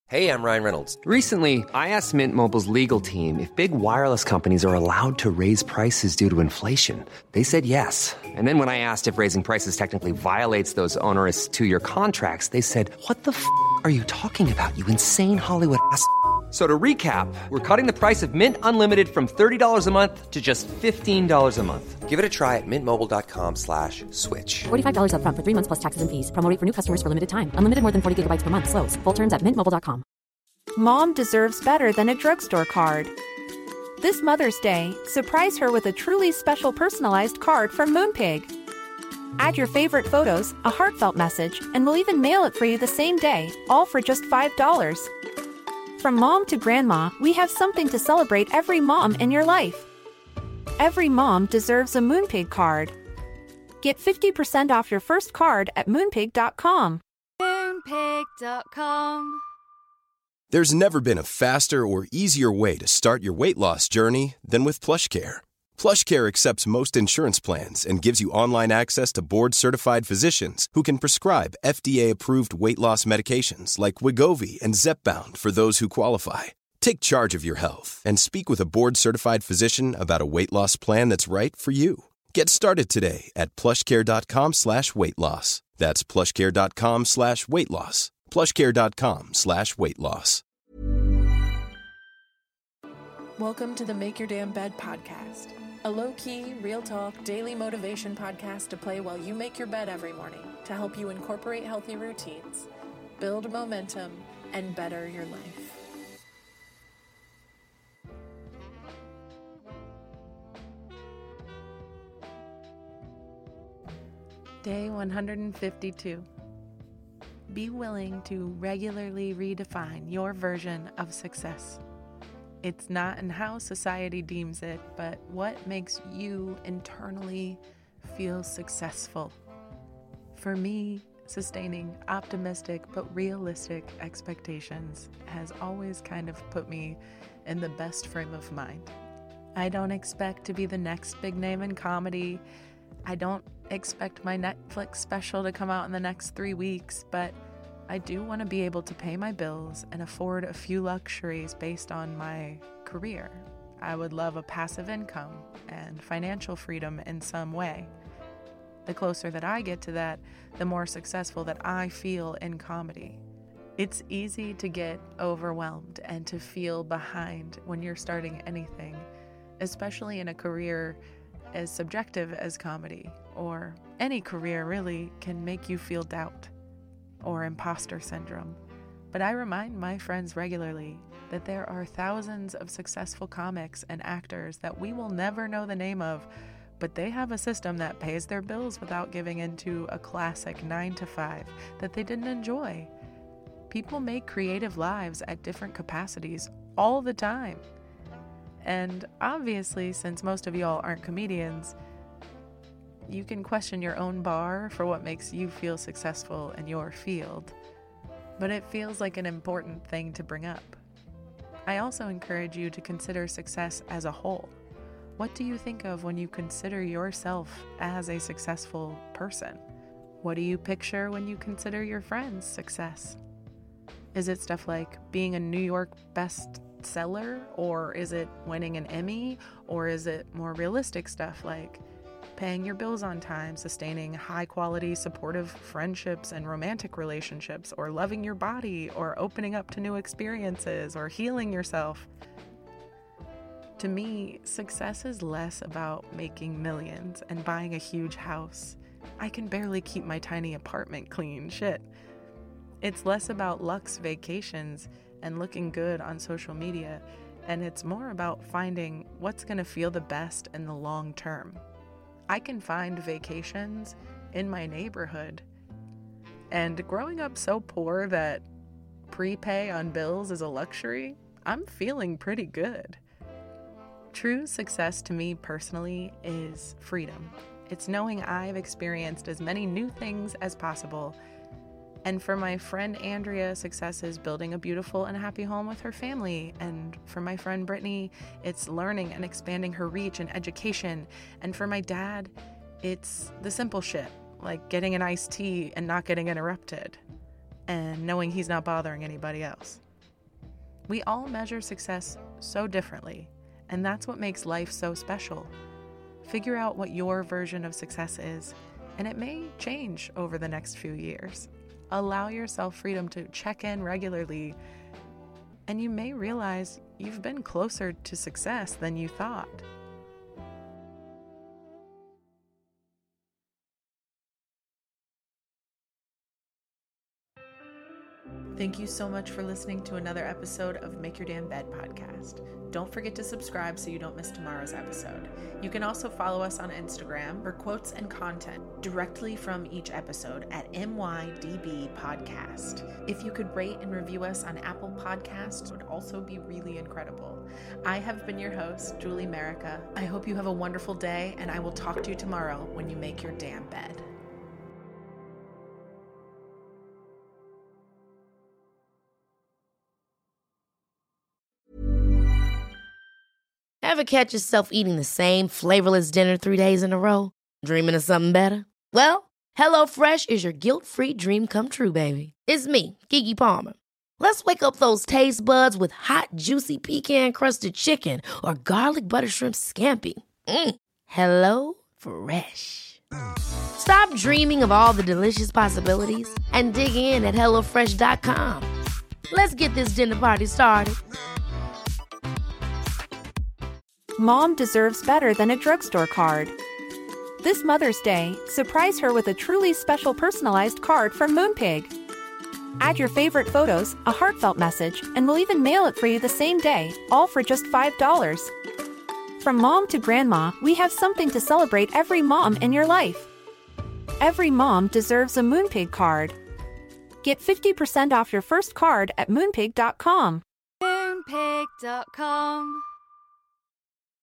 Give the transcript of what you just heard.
Hey, I'm Ryan Reynolds. Recently, I asked Mint Mobile's legal team if big wireless companies are allowed to raise prices due to inflation. They said yes. And then when I asked if raising prices technically violates those onerous two-year contracts, they said, "What the f*** are you talking about, you insane Hollywood ass?" So to recap, we're cutting the price of Mint Unlimited from $30 a month to just $15 a month. Give it a try at mintmobile.com/switch. $45 up front for 3 months plus taxes and fees. Promo rate for new customers for limited time. Unlimited more than 40 gigabytes per month. Slows full terms at mintmobile.com. Mom deserves better than a drugstore card. This Mother's Day, surprise her with a truly special personalized card from Moonpig. Add your favorite photos, a heartfelt message, and we'll even mail it for you the same day, all for just $5. From mom to grandma, we have something to celebrate every mom in your life. Every mom deserves a Moonpig card. Get 50% off your first card at moonpig.com. Moonpig.com. There's never been a faster or easier way to start your weight loss journey than with PlushCare. PlushCare accepts most insurance plans and gives you online access to board-certified physicians who can prescribe FDA-approved weight loss medications like Wegovy and Zepbound for those who qualify. Take charge of your health and speak with a board-certified physician about a weight loss plan that's right for you. Get started today at plushcare.com/weight loss. That's plushcare.com/weight loss. plushcare.com/weight loss. Welcome to the Make Your Damn Bed podcast, a low-key, real-talk, daily motivation podcast to play while you make your bed every morning to help you incorporate healthy routines, build momentum, and better your life. Day 152. Be willing to regularly redefine your version of success. It's not in how society deems it, but what makes you internally feel successful. For me, sustaining optimistic but realistic expectations has always kind of put me in the best frame of mind. I don't expect to be the next big name in comedy. I don't expect my Netflix special to come out in the next 3 weeks, but I do want to be able to pay my bills and afford a few luxuries based on my career. I would love a passive income and financial freedom in some way. The closer that I get to that, the more successful that I feel in comedy. It's easy to get overwhelmed and to feel behind when you're starting anything, especially in a career as subjective as comedy, or any career really can make you feel doubt or imposter syndrome. But I remind my friends regularly that there are thousands of successful comics and actors that we will never know the name of, but they have a system that pays their bills without giving into a classic 9-to-5 that they didn't enjoy. People make creative lives at different capacities all the time. And obviously, since most of y'all aren't comedians, you can question your own bar for what makes you feel successful in your field. But it feels like an important thing to bring up. I also encourage you to consider success as a whole. What do you think of when you consider yourself as a successful person? What do you picture when you consider your friends' success? Is it stuff like being a New York bestseller, or is it winning an Emmy, or is it more realistic stuff like paying your bills on time, sustaining high-quality, supportive friendships and romantic relationships, or loving your body, or opening up to new experiences, or healing yourself? To me, success is less about making millions and buying a huge house. I can barely keep my tiny apartment clean, shit. It's less about luxe vacations and looking good on social media, and it's more about finding what's going to feel the best in the long term. I can find vacations in my neighborhood. And growing up so poor that prepay on bills is a luxury, I'm feeling pretty good. True success to me personally is freedom. It's knowing I've experienced as many new things as possible. And for my friend Andrea, success is building a beautiful and happy home with her family. And for my friend Brittany, it's learning and expanding her reach and education. And for my dad, it's the simple shit, like getting an iced tea and not getting interrupted, and knowing he's not bothering anybody else. We all measure success so differently, and that's what makes life so special. Figure out what your version of success is, and it may change over the next few years. Allow yourself freedom to check in regularly, and you may realize you've been closer to success than you thought. Thank you so much for listening to another episode of Make Your Damn Bed podcast. Don't forget to subscribe so you don't miss tomorrow's episode. You can also follow us on Instagram for quotes and content directly from each episode at MYDB Podcast. If you could rate and review us on Apple Podcasts, it would also be really incredible. I have been your host, Julie Merica. I hope you have a wonderful day, and I will talk to you tomorrow when you make your damn bed. Ever catch yourself eating the same flavorless dinner 3 days in a row? Dreaming of something better? Well, HelloFresh is your guilt-free dream come true, baby. It's me, Keke Palmer. Let's wake up those taste buds with hot, juicy pecan-crusted chicken or garlic butter shrimp scampi. Hello Fresh. Stop dreaming of all the delicious possibilities and dig in at HelloFresh.com. Let's get this dinner party started. Mom deserves better than a drugstore card. This Mother's Day, surprise her with a truly special personalized card from Moonpig. Add your favorite photos, a heartfelt message, and we'll even mail it for you the same day, all for just $5. From mom to grandma, we have something to celebrate every mom in your life. Every mom deserves a Moonpig card. Get 50% off your first card at Moonpig.com. Moonpig.com